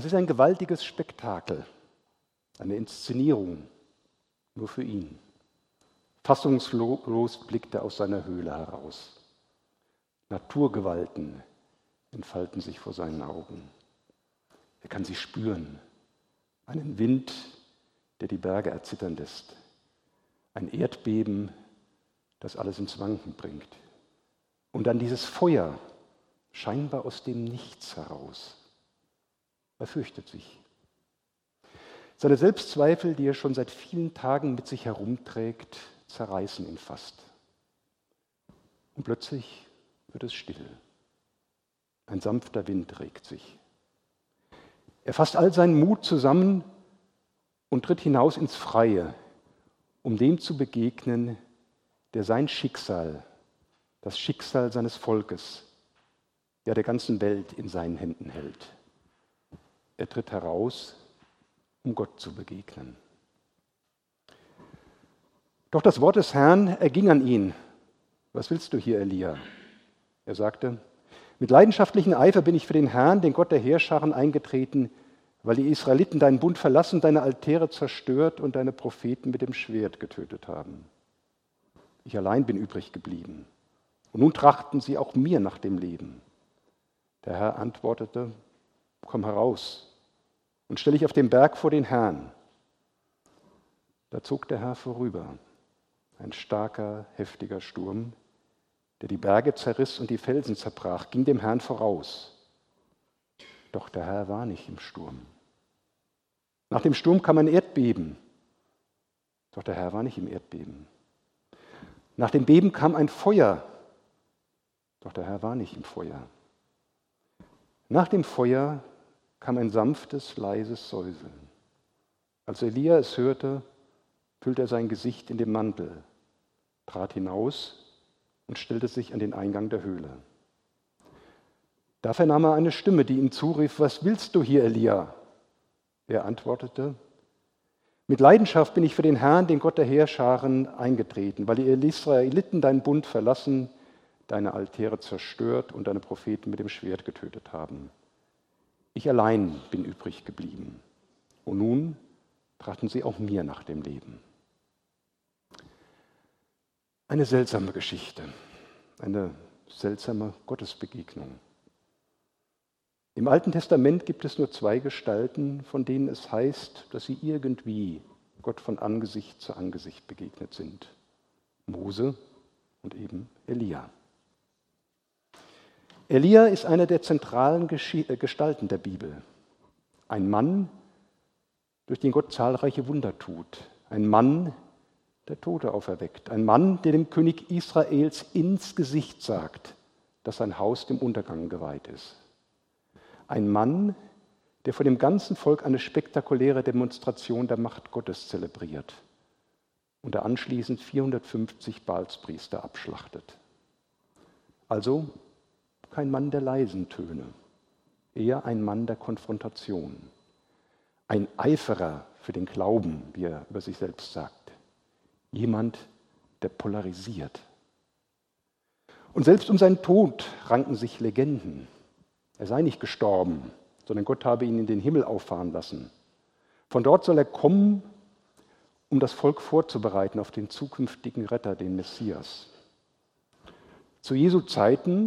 Es ist ein gewaltiges Spektakel, eine Inszenierung, nur für ihn. Fassungslos blickt er aus seiner Höhle heraus. Naturgewalten entfalten sich vor seinen Augen. Er kann sie spüren. Einen Wind, der die Berge erzittern lässt. Ein Erdbeben, das alles ins Wanken bringt. Und dann dieses Feuer, scheinbar aus dem Nichts heraus. Er fürchtet sich. Seine Selbstzweifel, die er schon seit vielen Tagen mit sich herumträgt, zerreißen ihn fast. Und plötzlich wird es still. Ein sanfter Wind regt sich. Er fasst all seinen Mut zusammen und tritt hinaus ins Freie, um dem zu begegnen, der sein Schicksal, das Schicksal seines Volkes, ja der ganzen Welt in seinen Händen hält. Er tritt heraus, um Gott zu begegnen. Doch das Wort des Herrn erging an ihn. Was willst du hier, Elia? Er sagte, mit leidenschaftlichem Eifer bin ich für den Herrn, den Gott der Heerscharen, eingetreten, weil die Israeliten deinen Bund verlassen, deine Altäre zerstört und deine Propheten mit dem Schwert getötet haben. Ich allein bin übrig geblieben. Und nun trachten sie auch mir nach dem Leben. Der Herr antwortete, komm heraus und stell dich auf den Berg vor den Herrn. Da zog der Herr vorüber, ein starker, heftiger Sturm, der die Berge zerriss und die Felsen zerbrach, ging dem Herrn voraus. Doch der Herr war nicht im Sturm. Nach dem Sturm kam ein Erdbeben. Doch der Herr war nicht im Erdbeben. Nach dem Beben kam ein Feuer. Doch der Herr war nicht im Feuer. Nach dem Feuer kam ein sanftes, leises Säuseln. Als Elia es hörte, füllte er sein Gesicht in den Mantel, trat hinaus und stellte sich an den Eingang der Höhle. Da vernahm er eine Stimme, die ihm zurief, was willst du hier, Elia? Er antwortete, mit Leidenschaft bin ich für den Herrn, den Gott der Heerscharen, eingetreten, weil die Israeliten deinen Bund verlassen, deine Altäre zerstört und deine Propheten mit dem Schwert getötet haben. Ich allein bin übrig geblieben. Und nun trachten sie auch mir nach dem Leben. Eine seltsame Geschichte, eine seltsame Gottesbegegnung. Im Alten Testament gibt es nur zwei Gestalten, von denen es heißt, dass sie irgendwie Gott von Angesicht zu Angesicht begegnet sind. Mose und eben Elia. Elia ist einer der zentralen Gestalten der Bibel. Ein Mann, durch den Gott zahlreiche Wunder tut. Ein Mann, der Tote auferweckt. Ein Mann, der dem König Israels ins Gesicht sagt, dass sein Haus dem Untergang geweiht ist. Ein Mann, der vor dem ganzen Volk eine spektakuläre Demonstration der Macht Gottes zelebriert und der anschließend 450 Baalspriester abschlachtet. Also kein Mann der leisen Töne, eher ein Mann der Konfrontation. Ein Eiferer für den Glauben, wie er über sich selbst sagt. Jemand, der polarisiert. Und selbst um seinen Tod ranken sich Legenden. Er sei nicht gestorben, sondern Gott habe ihn in den Himmel auffahren lassen. Von dort soll er kommen, um das Volk vorzubereiten auf den zukünftigen Retter, den Messias. Zu Jesu Zeiten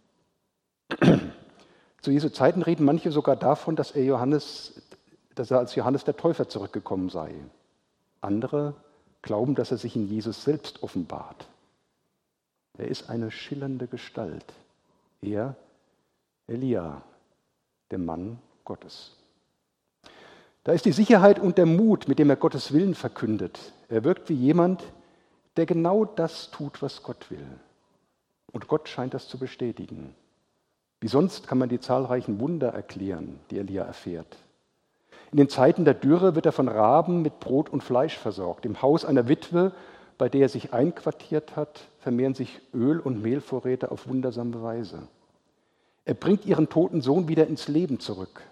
reden manche sogar davon, dass er als Johannes der Täufer zurückgekommen sei. Andere glauben, dass er sich in Jesus selbst offenbart. Er ist eine schillernde Gestalt. Er, Elia, der Mann Gottes. Da ist die Sicherheit und der Mut, mit dem er Gottes Willen verkündet. Er wirkt wie jemand, der genau das tut, was Gott will. Und Gott scheint das zu bestätigen. Wie sonst kann man die zahlreichen Wunder erklären, die Elia erfährt. In den Zeiten der Dürre wird er von Raben mit Brot und Fleisch versorgt. Im Haus einer Witwe, bei der er sich einquartiert hat, vermehren sich Öl- und Mehlvorräte auf wundersame Weise. Er bringt ihren toten Sohn wieder ins Leben zurück.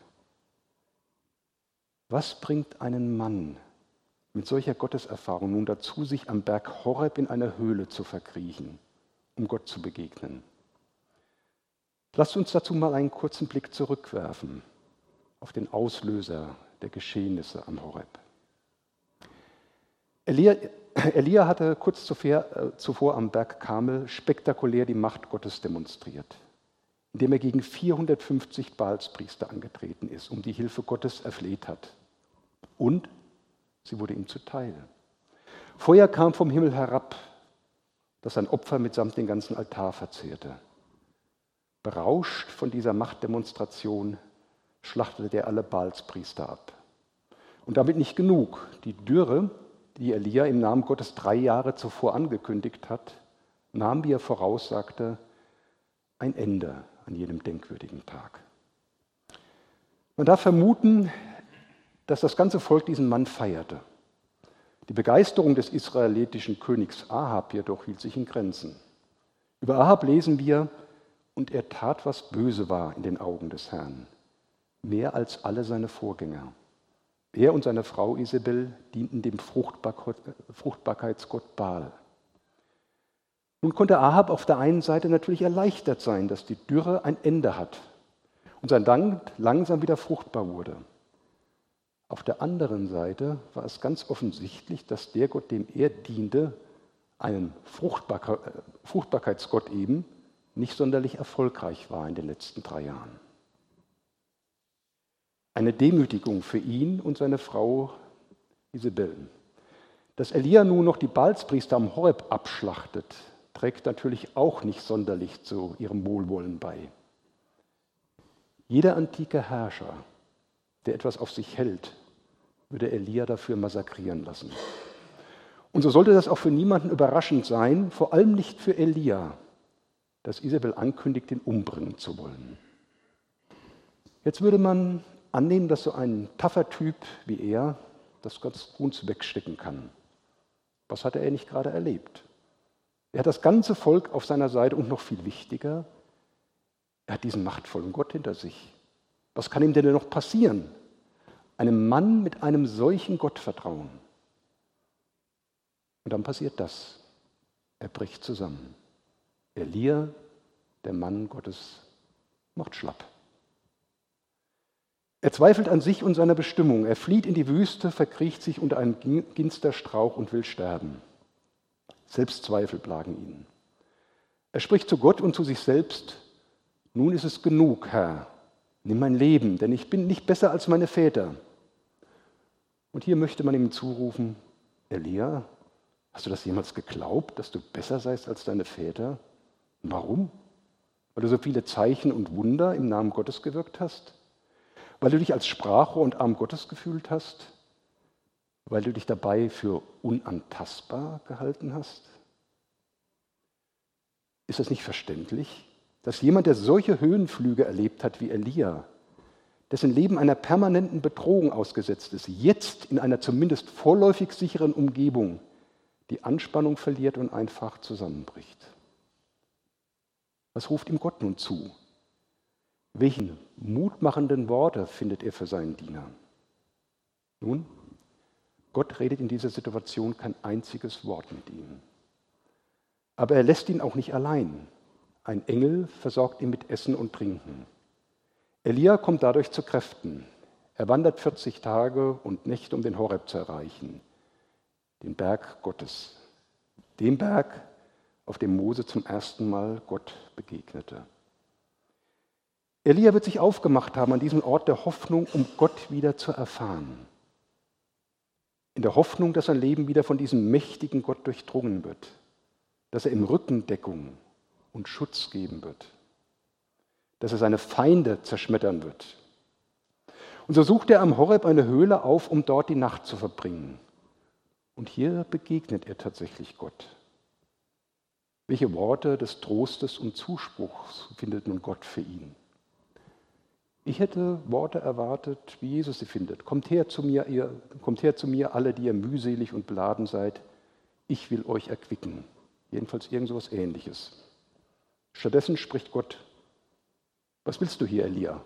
Was bringt einen Mann mit solcher Gotteserfahrung nun dazu, sich am Berg Horeb in einer Höhle zu verkriechen, um Gott zu begegnen? Lasst uns dazu mal einen kurzen Blick zurückwerfen. auf den Auslöser der Geschehnisse am Horeb. Elia hatte kurz zuvor am Berg Karmel spektakulär die Macht Gottes demonstriert, indem er gegen 450 Baalspriester angetreten ist, um die Hilfe Gottes erfleht hat. Und sie wurde ihm zuteil. Feuer kam vom Himmel herab, das sein Opfer mitsamt den ganzen Altar verzehrte. Berauscht von dieser Machtdemonstration schlachtete er alle Baalspriester ab. Und damit nicht genug. Die Dürre, die Elia im Namen Gottes 3 Jahre zuvor angekündigt hat, nahm, wie er voraussagte, ein Ende an jenem denkwürdigen Tag. Man darf vermuten, dass das ganze Volk diesen Mann feierte. Die Begeisterung des israelitischen Königs Ahab jedoch hielt sich in Grenzen. Über Ahab lesen wir, und er tat, was böse war in den Augen des Herrn, mehr als alle seine Vorgänger. Er und seine Frau Isabel dienten dem Fruchtbarkeitsgott Baal. Nun konnte Ahab auf der einen Seite natürlich erleichtert sein, dass die Dürre ein Ende hat und sein Land langsam wieder fruchtbar wurde. Auf der anderen Seite war es ganz offensichtlich, dass der Gott, dem er diente, einem Fruchtbarkeitsgott eben, nicht sonderlich erfolgreich war in den letzten 3 Jahren. Eine Demütigung für ihn und seine Frau Isabel. Dass Elia nun noch die Baalspriester am Horeb abschlachtet, trägt natürlich auch nicht sonderlich zu ihrem Wohlwollen bei. Jeder antike Herrscher, der etwas auf sich hält, würde Elia dafür massakrieren lassen. Und so sollte das auch für niemanden überraschend sein, vor allem nicht für Elia, dass Isabel ankündigt, ihn umbringen zu wollen. Jetzt würde man annehmen, dass so ein taffer Typ wie er das ganz gut wegstecken kann. Was hatte er nicht gerade erlebt? Er hat das ganze Volk auf seiner Seite und noch viel wichtiger, er hat diesen machtvollen Gott hinter sich. Was kann ihm denn noch passieren? Einem Mann mit einem solchen Gott vertrauen. Und dann passiert das. Er bricht zusammen. Elia, der Mann Gottes, macht schlapp. Er zweifelt an sich und seiner Bestimmung. Er flieht in die Wüste, verkriecht sich unter einem Ginsterstrauch und will sterben. Selbstzweifel plagen ihn. Er spricht zu Gott und zu sich selbst: Nun ist es genug, Herr. Nimm mein Leben, denn ich bin nicht besser als meine Väter. Und hier möchte man ihm zurufen: Elia, hast du das jemals geglaubt, dass du besser seist als deine Väter? Und warum? Weil du so viele Zeichen und Wunder im Namen Gottes gewirkt hast? Weil du dich als Sprachrohr und Arm Gottes gefühlt hast? Weil du dich dabei für unantastbar gehalten hast? Ist das nicht verständlich, dass jemand, der solche Höhenflüge erlebt hat wie Elia, dessen Leben einer permanenten Bedrohung ausgesetzt ist, jetzt in einer zumindest vorläufig sicheren Umgebung die Anspannung verliert und einfach zusammenbricht? Was ruft ihm Gott nun zu? Welchen mutmachenden Worte findet er für seinen Diener? Nun, Gott redet in dieser Situation kein einziges Wort mit ihm. Aber er lässt ihn auch nicht allein. Ein Engel versorgt ihn mit Essen und Trinken. Elia kommt dadurch zu Kräften. Er wandert 40 Tage und Nächte, um den Horeb zu erreichen, den Berg Gottes, dem Berg, auf dem Mose zum ersten Mal Gott begegnete. Elia wird sich aufgemacht haben an diesem Ort der Hoffnung, um Gott wieder zu erfahren. In der Hoffnung, dass sein Leben wieder von diesem mächtigen Gott durchdrungen wird, dass er ihm Rückendeckung und Schutz geben wird, dass er seine Feinde zerschmettern wird. Und so sucht er am Horeb eine Höhle auf, um dort die Nacht zu verbringen. Und hier begegnet er tatsächlich Gott. Welche Worte des Trostes und Zuspruchs findet nun Gott für ihn? Ich hätte Worte erwartet, wie Jesus sie findet. Kommt her zu mir, alle, die ihr mühselig und beladen seid. Ich will euch erquicken. Jedenfalls irgend so etwas Ähnliches. Stattdessen spricht Gott: Was willst du hier, Elia?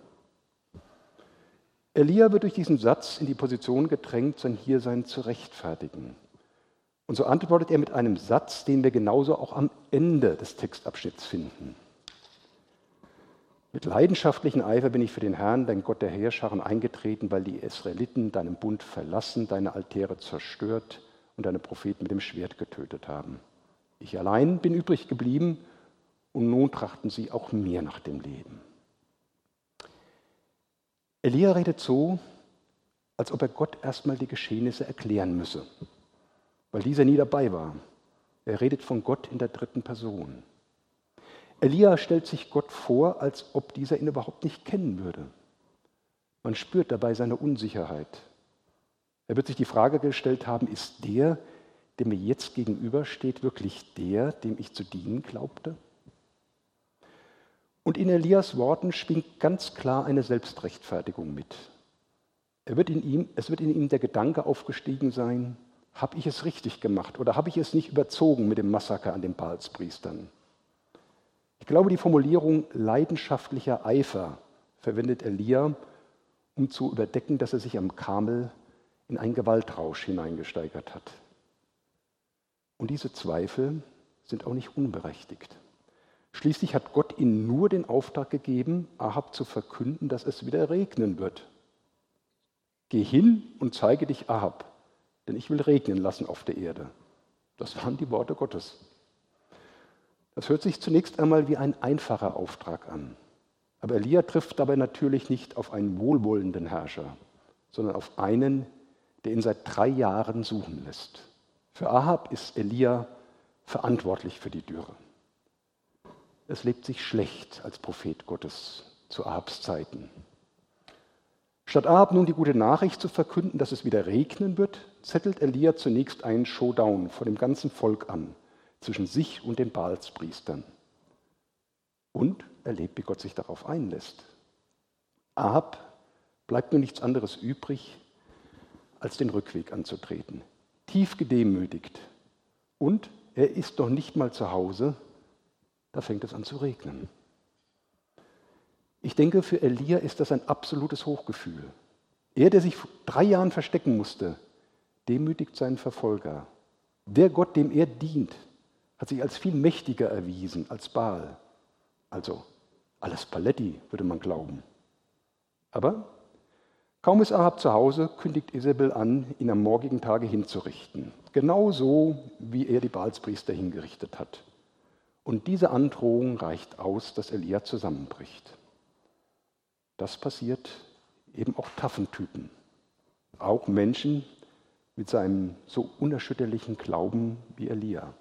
Elia wird durch diesen Satz in die Position gedrängt, sein Hiersein zu rechtfertigen. Und so antwortet er mit einem Satz, den wir genauso auch am Ende des Textabschnitts finden. Mit leidenschaftlichem Eifer bin ich für den Herrn, dein Gott der Heerscharen, eingetreten, weil die Israeliten deinen Bund verlassen, deine Altäre zerstört und deine Propheten mit dem Schwert getötet haben. Ich allein bin übrig geblieben und nun trachten sie auch mir nach dem Leben. Elia redet so, als ob er Gott erstmal die Geschehnisse erklären müsse, weil dieser nie dabei war. Er redet von Gott in der dritten Person. Elia stellt sich Gott vor, als ob dieser ihn überhaupt nicht kennen würde. Man spürt dabei seine Unsicherheit. Er wird sich die Frage gestellt haben, ist der mir jetzt gegenübersteht, wirklich der, dem ich zu dienen glaubte? Und in Elias Worten schwingt ganz klar eine Selbstrechtfertigung mit. Es wird in ihm der Gedanke aufgestiegen sein, habe ich es richtig gemacht oder habe ich es nicht überzogen mit dem Massaker an den Baalspriestern? Ich glaube, die Formulierung leidenschaftlicher Eifer verwendet Elia, um zu überdecken, dass er sich am Karmel in einen Gewaltrausch hineingesteigert hat. Und diese Zweifel sind auch nicht unberechtigt. Schließlich hat Gott ihm nur den Auftrag gegeben, Ahab zu verkünden, dass es wieder regnen wird. Geh hin und zeige dich Ahab, denn ich will regnen lassen auf der Erde. Das waren die Worte Gottes. Das hört sich zunächst einmal wie ein einfacher Auftrag an. Aber Elia trifft dabei natürlich nicht auf einen wohlwollenden Herrscher, sondern auf einen, der ihn seit 3 Jahren suchen lässt. Für Ahab ist Elia verantwortlich für die Dürre. Es lebt sich schlecht als Prophet Gottes zu Ahabs Zeiten. Statt Ahab nun die gute Nachricht zu verkünden, dass es wieder regnen wird, zettelt Elia zunächst einen Showdown vor dem ganzen Volk an, zwischen sich und den Baalspriestern. Und erlebt, wie Gott sich darauf einlässt. Ahab bleibt nun nichts anderes übrig, als den Rückweg anzutreten. Tief gedemütigt. Und er ist noch nicht mal zu Hause, da fängt es an zu regnen. Ich denke, für Elia ist das ein absolutes Hochgefühl. Er, der sich vor 3 Jahren verstecken musste, demütigt seinen Verfolger. Der Gott, dem er dient, hat sich als viel mächtiger erwiesen als Baal. Also alles Paletti, würde man glauben. Aber kaum ist Ahab zu Hause, kündigt Isabel an, ihn am morgigen Tage hinzurichten. Genauso, wie er die Baalspriester hingerichtet hat. Und diese Androhung reicht aus, dass Elia zusammenbricht. Das passiert eben auch taffen Typen. Auch Menschen mit seinem so unerschütterlichen Glauben wie Elia.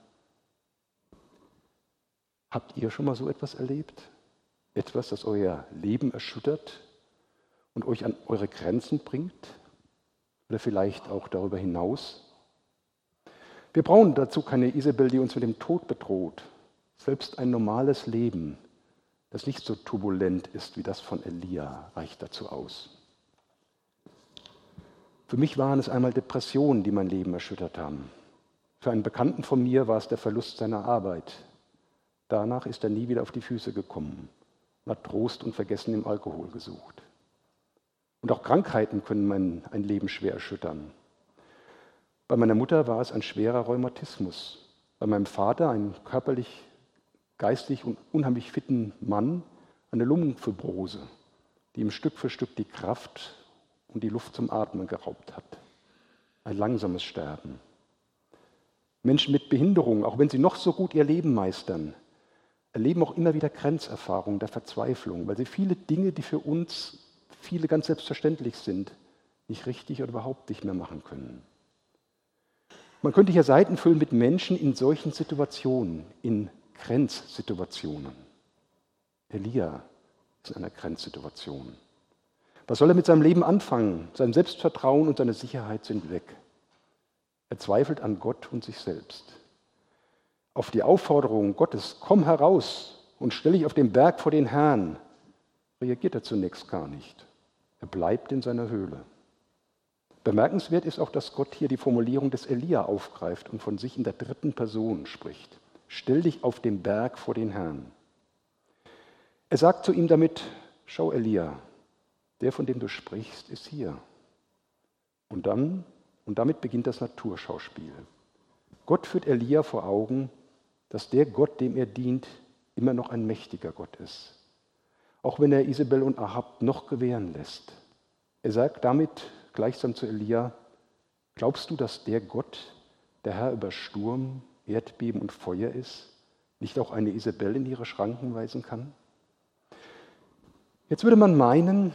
Habt ihr schon mal so etwas erlebt? Etwas, das euer Leben erschüttert und euch an eure Grenzen bringt? Oder vielleicht auch darüber hinaus? Wir brauchen dazu keine Isabel, die uns mit dem Tod bedroht. Selbst ein normales Leben, das nicht so turbulent ist wie das von Elia, reicht dazu aus. Für mich waren es einmal Depressionen, die mein Leben erschüttert haben. Für einen Bekannten von mir war es der Verlust seiner Arbeit. Danach ist er nie wieder auf die Füße gekommen und hat Trost und Vergessen im Alkohol gesucht. Und auch Krankheiten können ein Leben schwer erschüttern. Bei meiner Mutter war es ein schwerer Rheumatismus. Bei meinem Vater, ein körperlich, geistig und unheimlich fitten Mann, eine Lungenfibrose, die ihm Stück für Stück die Kraft und die Luft zum Atmen geraubt hat. Ein langsames Sterben. Menschen mit Behinderung, auch wenn sie noch so gut ihr Leben meistern, erleben auch immer wieder Grenzerfahrungen der Verzweiflung, weil sie viele Dinge, die für uns viele ganz selbstverständlich sind, nicht richtig oder überhaupt nicht mehr machen können. Man könnte hier Seiten füllen mit Menschen in solchen Situationen, in Grenzsituationen. Elia ist in einer Grenzsituation. Was soll er mit seinem Leben anfangen? Sein Selbstvertrauen und seine Sicherheit sind weg. Er zweifelt an Gott und sich selbst. Auf die Aufforderung Gottes, komm heraus und stell dich auf den Berg vor den Herrn, reagiert er zunächst gar nicht. Er bleibt in seiner Höhle. Bemerkenswert ist auch, dass Gott hier die Formulierung des Elia aufgreift und von sich in der dritten Person spricht. Stell dich auf den Berg vor den Herrn. Er sagt zu ihm damit, schau Elia, der, von dem du sprichst, ist hier. Und damit beginnt das Naturschauspiel. Gott führt Elia vor Augen, dass der Gott, dem er dient, immer noch ein mächtiger Gott ist. auch wenn er Isabel und Ahab noch gewähren lässt. Er sagt damit gleichsam zu Elia: Glaubst du, dass der Gott, der Herr über Sturm, Erdbeben und Feuer ist, nicht auch eine Isabel in ihre Schranken weisen kann? Jetzt würde man meinen,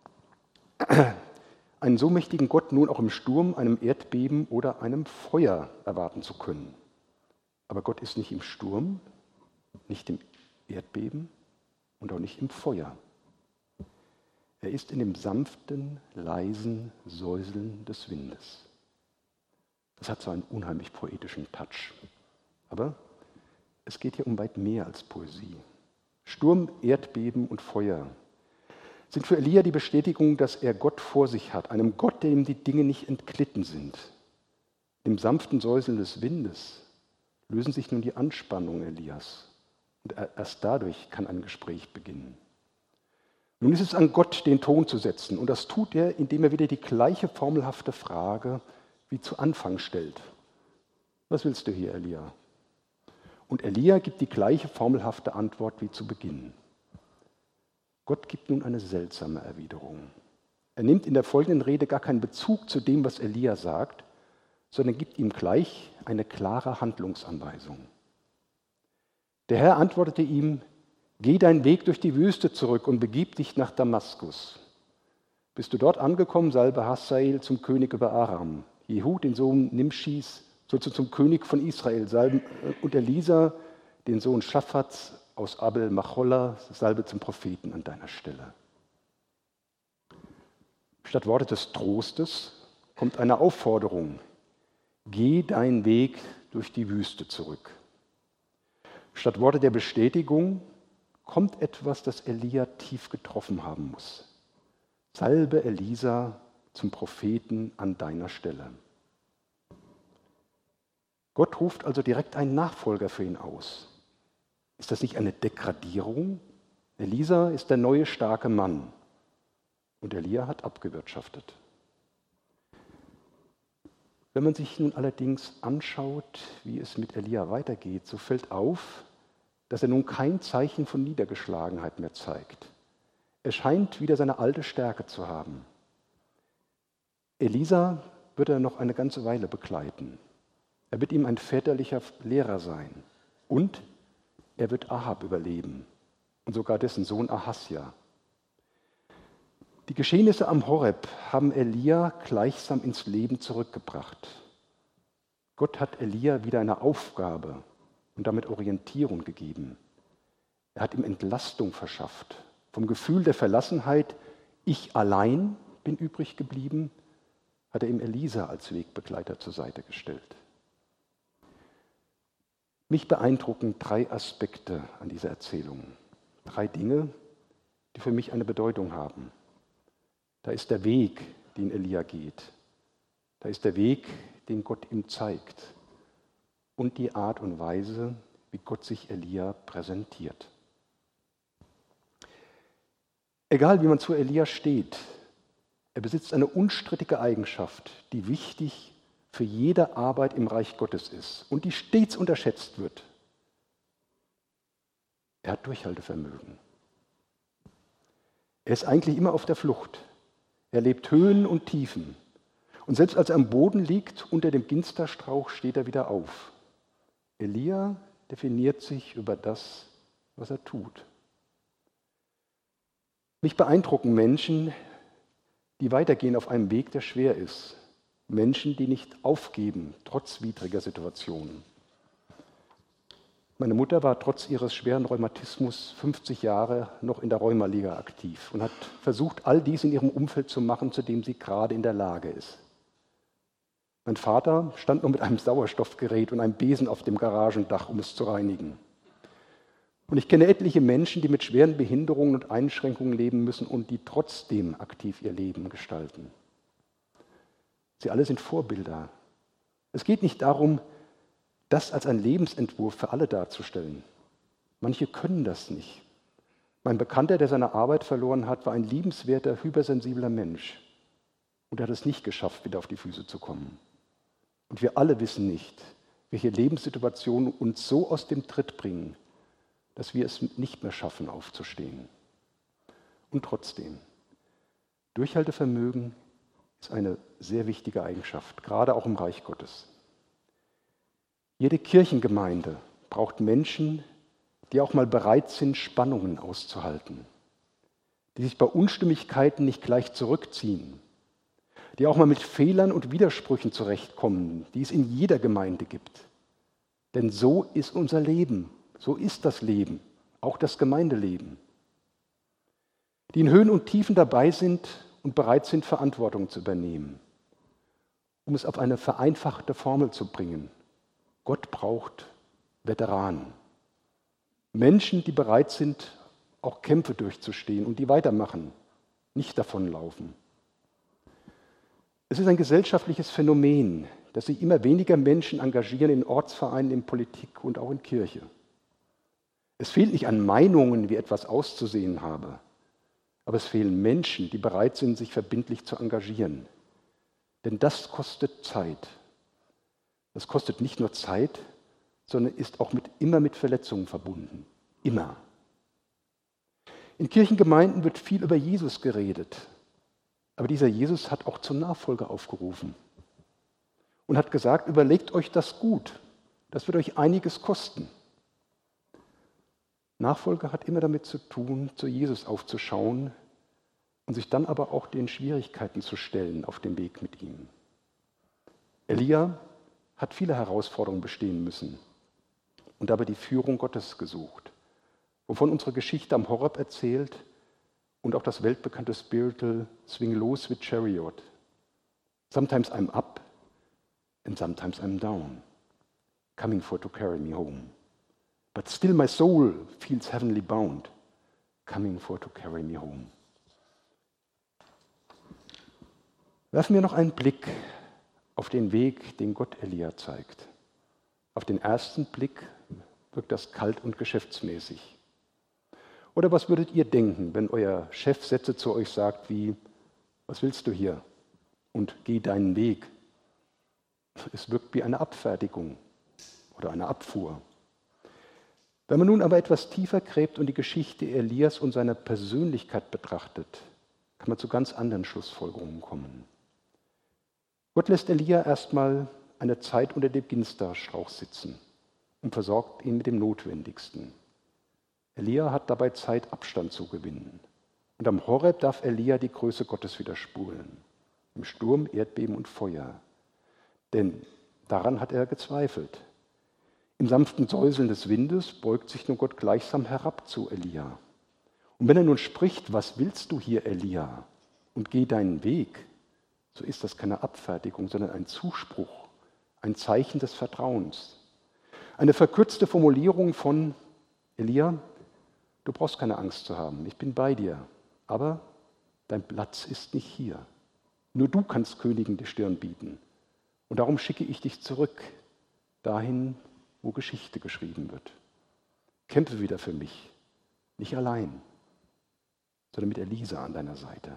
einen so mächtigen Gott nun auch im Sturm, einem Erdbeben oder einem Feuer erwarten zu können. Aber Gott ist nicht im Sturm, nicht im Erdbeben und auch nicht im Feuer. Er ist in dem sanften, leisen Säuseln des Windes. Das hat so einen unheimlich poetischen Touch. Aber es geht hier um weit mehr als Poesie. Sturm, Erdbeben und Feuer sind für Elia die Bestätigung, dass er Gott vor sich hat, einem Gott, dem die Dinge nicht entglitten sind. Im sanften Säuseln des Windes lösen sich nun die Anspannungen Elias. Und erst dadurch kann ein Gespräch beginnen. Nun ist es an Gott, den Ton zu setzen. Und das tut er, indem er wieder die gleiche formelhafte Frage wie zu Anfang stellt. Was willst du hier, Elia? Und Elia gibt die gleiche formelhafte Antwort wie zu Beginn. Gott gibt nun eine seltsame Erwiderung. Er nimmt in der folgenden Rede gar keinen Bezug zu dem, was Elia sagt, sondern gibt ihm gleich eine klare Handlungsanweisung. Der Herr antwortete ihm: Geh deinen Weg durch die Wüste zurück und begib dich nach Damaskus. Bist du dort angekommen, salbe Hazael zum König über Aram, Jehu, den Sohn Nimschis, sollst du zum König von Israel salben, und Elisa, den Sohn Schaphats aus Abel Macholla, salbe zum Propheten an deiner Stelle. Statt Worte des Trostes kommt eine Aufforderung: Geh deinen Weg durch die Wüste zurück. Statt Worte der Bestätigung kommt etwas, das Elia tief getroffen haben muss. Salbe Elisa zum Propheten an deiner Stelle. Gott ruft also direkt einen Nachfolger für ihn aus. Ist das nicht eine Degradierung? Elisa ist der neue starke Mann und Elia hat abgewirtschaftet. Wenn man sich nun allerdings anschaut, wie es mit Elia weitergeht, so fällt auf, dass er nun kein Zeichen von Niedergeschlagenheit mehr zeigt. Er scheint wieder seine alte Stärke zu haben. Elisa wird er noch eine ganze Weile begleiten. Er wird ihm ein väterlicher Lehrer sein und er wird Ahab überleben und sogar dessen Sohn Ahasja. Die Geschehnisse am Horeb haben Elia gleichsam ins Leben zurückgebracht. Gott hat Elia wieder eine Aufgabe und damit Orientierung gegeben. Er hat ihm Entlastung verschafft. Vom Gefühl der Verlassenheit, ich allein bin übrig geblieben, hat er ihm Elisa als Wegbegleiter zur Seite gestellt. Mich beeindrucken 3 Aspekte an dieser Erzählung. 3 Dinge, die für mich eine Bedeutung haben. Da ist der Weg, den Elia geht. Da ist der Weg, den Gott ihm zeigt. Und die Art und Weise, wie Gott sich Elia präsentiert. Egal, wie man zu Elia steht, er besitzt eine unstrittige Eigenschaft, die wichtig für jede Arbeit im Reich Gottes ist und die stets unterschätzt wird. Er hat Durchhaltevermögen. Er ist eigentlich immer auf der Flucht. Er lebt Höhen und Tiefen. Und selbst als er am Boden liegt, unter dem Ginsterstrauch, steht er wieder auf. Elia definiert sich über das, was er tut. Mich beeindrucken Menschen, die weitergehen auf einem Weg, der schwer ist. Menschen, die nicht aufgeben, trotz widriger Situationen. Meine Mutter war trotz ihres schweren Rheumatismus 50 Jahre noch in der Rheumaliga aktiv und hat versucht, all dies in ihrem Umfeld zu machen, zu dem sie gerade in der Lage ist. Mein Vater stand noch mit einem Sauerstoffgerät und einem Besen auf dem Garagendach, um es zu reinigen. Und ich kenne etliche Menschen, die mit schweren Behinderungen und Einschränkungen leben müssen und die trotzdem aktiv ihr Leben gestalten. Sie alle sind Vorbilder. Es geht nicht darum, das als einen Lebensentwurf für alle darzustellen. Manche können das nicht. Mein Bekannter, der seine Arbeit verloren hat, war ein liebenswerter, hypersensibler Mensch. Und er hat es nicht geschafft, wieder auf die Füße zu kommen. Und wir alle wissen nicht, welche Lebenssituationen uns so aus dem Tritt bringen, dass wir es nicht mehr schaffen, aufzustehen. Und trotzdem, Durchhaltevermögen ist eine sehr wichtige Eigenschaft, gerade auch im Reich Gottes. Jede Kirchengemeinde braucht Menschen, die auch mal bereit sind, Spannungen auszuhalten, die sich bei Unstimmigkeiten nicht gleich zurückziehen, die auch mal mit Fehlern und Widersprüchen zurechtkommen, die es in jeder Gemeinde gibt. Denn so ist unser Leben, so ist das Leben, auch das Gemeindeleben. Die in Höhen und Tiefen dabei sind und bereit sind, Verantwortung zu übernehmen. Um es auf eine vereinfachte Formel zu bringen: Gott braucht Veteranen. Menschen, die bereit sind, auch Kämpfe durchzustehen und die weitermachen, nicht davonlaufen. Es ist ein gesellschaftliches Phänomen, dass sich immer weniger Menschen engagieren in Ortsvereinen, in Politik und auch in Kirche. Es fehlt nicht an Meinungen, wie etwas auszusehen habe, aber es fehlen Menschen, die bereit sind, sich verbindlich zu engagieren. Denn das kostet Zeit. Das kostet nicht nur Zeit, sondern ist auch immer mit Verletzungen verbunden. Immer. In Kirchengemeinden wird viel über Jesus geredet. Aber dieser Jesus hat auch zur Nachfolge aufgerufen und hat gesagt: Überlegt euch das gut. Das wird euch einiges kosten. Nachfolge hat immer damit zu tun, zu Jesus aufzuschauen und sich dann aber auch den Schwierigkeiten zu stellen auf dem Weg mit ihm. Elia hat viele Herausforderungen bestehen müssen und dabei die Führung Gottes gesucht, wovon unsere Geschichte am Horeb erzählt und auch das weltbekannte Spiritual Swing Low with Chariot. Sometimes I'm up and sometimes I'm down, coming for to carry me home. But still my soul feels heavenly bound, coming for to carry me home. Werfen wir noch einen Blick auf den Weg, den Gott Elia zeigt. Auf den ersten Blick wirkt das kalt und geschäftsmäßig. Oder was würdet ihr denken, wenn euer Chef Sätze zu euch sagt wie: Was willst du hier? Und geh deinen Weg. Es wirkt wie eine Abfertigung oder eine Abfuhr. Wenn man nun aber etwas tiefer gräbt und die Geschichte Elias und seiner Persönlichkeit betrachtet, kann man zu ganz anderen Schlussfolgerungen kommen. Gott lässt Elia erstmal eine Zeit unter dem Ginsterstrauch sitzen und versorgt ihn mit dem Notwendigsten. Elia hat dabei Zeit, Abstand zu gewinnen. Und am Horeb darf Elia die Größe Gottes wieder spüren. Im Sturm, Erdbeben und Feuer. Denn daran hat er gezweifelt. Im sanften Säuseln des Windes beugt sich nun Gott gleichsam herab zu Elia. Und wenn er nun spricht: Was willst du hier, Elia? Und geh deinen Weg, so ist das keine Abfertigung, sondern ein Zuspruch, ein Zeichen des Vertrauens. Eine verkürzte Formulierung von: Elia, du brauchst keine Angst zu haben, ich bin bei dir, aber dein Platz ist nicht hier. Nur du kannst Königen die Stirn bieten. Und darum schicke ich dich zurück, dahin, wo Geschichte geschrieben wird. Kämpfe wieder für mich, nicht allein, sondern mit Elisa an deiner Seite.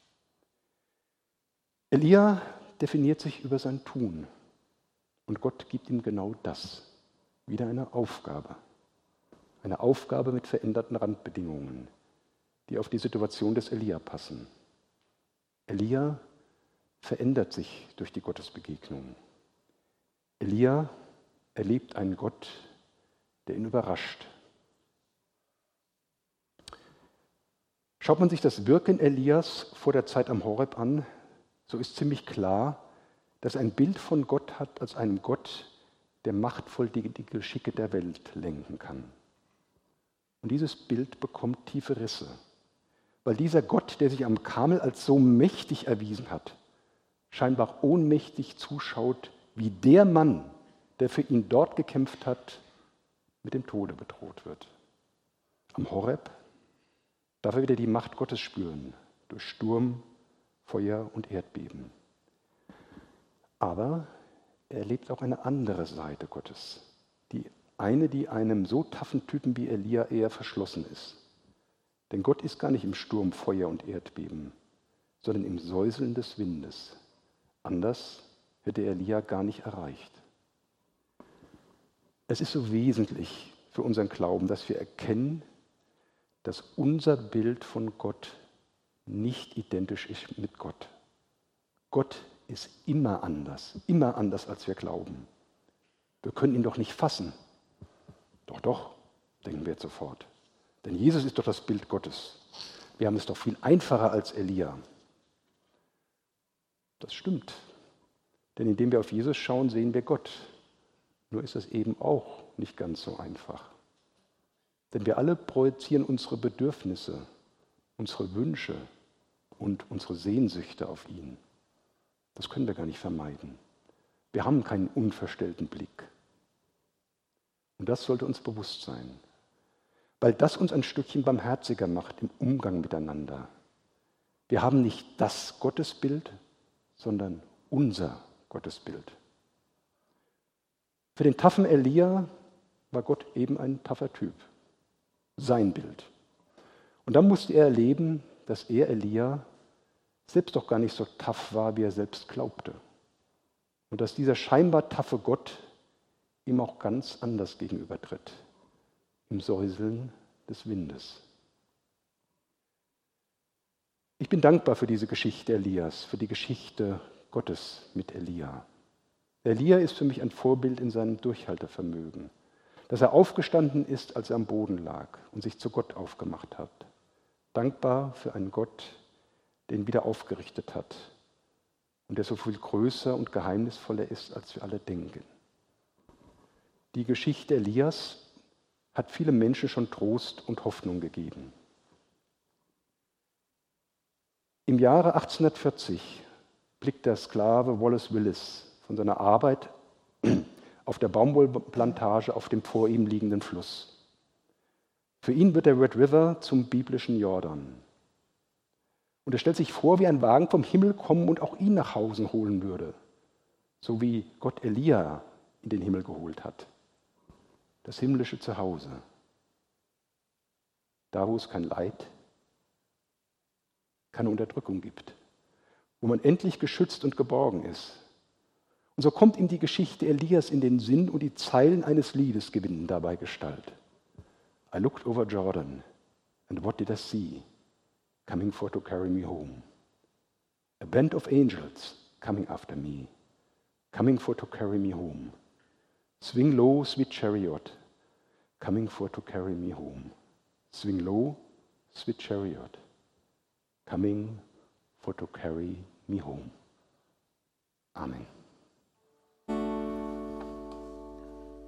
Elia definiert sich über sein Tun und Gott gibt ihm genau das, wieder eine Aufgabe. Eine Aufgabe mit veränderten Randbedingungen, die auf die Situation des Elia passen. Elia verändert sich durch die Gottesbegegnung. Elia erlebt einen Gott, der ihn überrascht. Schaut man sich das Wirken Elias vor der Zeit am Horeb an, so ist ziemlich klar, dass er ein Bild von Gott hat als einem Gott, der machtvoll die Geschicke der Welt lenken kann. Und dieses Bild bekommt tiefe Risse, weil dieser Gott, der sich am Karmel als so mächtig erwiesen hat, scheinbar ohnmächtig zuschaut, wie der Mann, der für ihn dort gekämpft hat, mit dem Tode bedroht wird. Am Horeb darf er wieder die Macht Gottes spüren, durch Sturm, Feuer und Erdbeben. Aber er erlebt auch eine andere Seite Gottes, die einem so taffen Typen wie Elia eher verschlossen ist. Denn Gott ist gar nicht im Sturm, Feuer und Erdbeben, sondern im Säuseln des Windes. Anders hätte Elia gar nicht erreicht. Es ist so wesentlich für unseren Glauben, dass wir erkennen, dass unser Bild von Gott nicht identisch ist mit Gott. Gott ist immer anders als wir glauben. Wir können ihn doch nicht fassen. Doch, doch, denken wir jetzt sofort. Denn Jesus ist doch das Bild Gottes. Wir haben es doch viel einfacher als Elia. Das stimmt. Denn indem wir auf Jesus schauen, sehen wir Gott. Nur ist das eben auch nicht ganz so einfach. Denn wir alle projizieren unsere Bedürfnisse, unsere Wünsche und unsere Sehnsüchte auf ihn. Das können wir gar nicht vermeiden. Wir haben keinen unverstellten Blick. Und das sollte uns bewusst sein, weil das uns ein Stückchen barmherziger macht im Umgang miteinander. Wir haben nicht das Gottesbild, sondern unser Gottesbild. Für den taffen Elia war Gott eben ein taffer Typ, sein Bild. Und dann musste er erleben, dass er, Elia, selbst doch gar nicht so tough war, wie er selbst glaubte. Und dass dieser scheinbar taffe Gott ihm auch ganz anders gegenübertritt, im Säuseln des Windes. Ich bin dankbar für diese Geschichte Elias, für die Geschichte Gottes mit Elia. Elia ist für mich ein Vorbild in seinem Durchhaltevermögen, dass er aufgestanden ist, als er am Boden lag und sich zu Gott aufgemacht hat. Dankbar für einen Gott, der ihn wieder aufgerichtet hat und der so viel größer und geheimnisvoller ist, als wir alle denken. Die Geschichte Elias hat vielen Menschen schon Trost und Hoffnung gegeben. Im Jahre 1840 blickt der Sklave Wallace Willis von seiner Arbeit auf der Baumwollplantage auf dem vor ihm liegenden Fluss. Für ihn wird der Red River zum biblischen Jordan. Und er stellt sich vor, wie ein Wagen vom Himmel kommen und auch ihn nach Hause holen würde, so wie Gott Elia in den Himmel geholt hat. Das himmlische Zuhause. Da, wo es kein Leid, keine Unterdrückung gibt, wo man endlich geschützt und geborgen ist. Und so kommt ihm die Geschichte Elias in den Sinn und die Zeilen eines Liedes gewinnen dabei Gestalt. I looked over Jordan, and what did I see? Coming for to carry me home. A band of angels coming after me, coming for to carry me home. Swing low, sweet chariot, coming for to carry me home. Swing low, sweet chariot, coming for to carry me home. Amen.